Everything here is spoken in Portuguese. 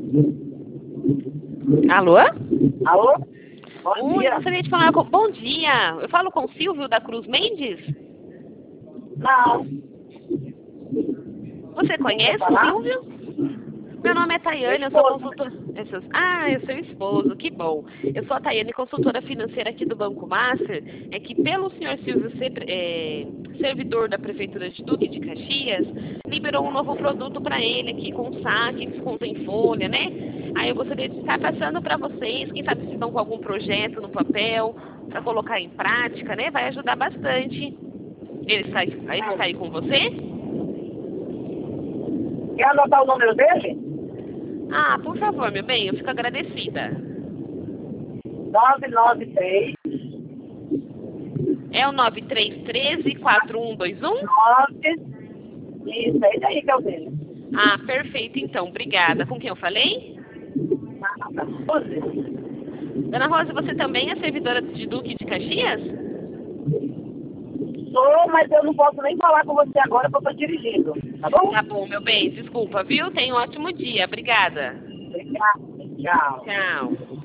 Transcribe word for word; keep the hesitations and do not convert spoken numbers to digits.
Alô? Alô? Bom Oi, dia. eu gostaria de falar com... Bom dia. Eu falo com o Silvio da Cruz Mendes? Não. Você Quem quer conhece o falar? Silvio? Meu nome é Meu Tayane, eu sou esposo. consultora... Essas- Ah, eu sou esposo, que bom. Eu sou a Tayane, consultora financeira aqui do Banco Master. É que pelo senhor Silvio ser é, servidor da Prefeitura de Duque de Caxias, liberou um novo produto para ele aqui, com saque, desconto em folha, né? Aí eu gostaria de estar passando para vocês, quem sabe se estão com algum projeto no papel, para colocar em prática, né? Vai ajudar bastante. Ele está, aí- ele está aí com você? Quer anotar o número dele? Ah, por favor, meu bem, eu fico agradecida. nove nove três, É o nove três um três, quatro um dois um? nove. Isso, é isso aí que é o dele. Ah, perfeito, então. Obrigada. Com quem eu falei? Nada. doze. Dona Rosa, você também é servidora de Duque de Caxias? Sou, mas eu não posso nem falar com você agora porque eu estou dirigindo. Tá bom? Tá bom, meu bem. Desculpa, viu? Tenha um ótimo dia. Obrigada. Obrigada. Tchau. Tchau.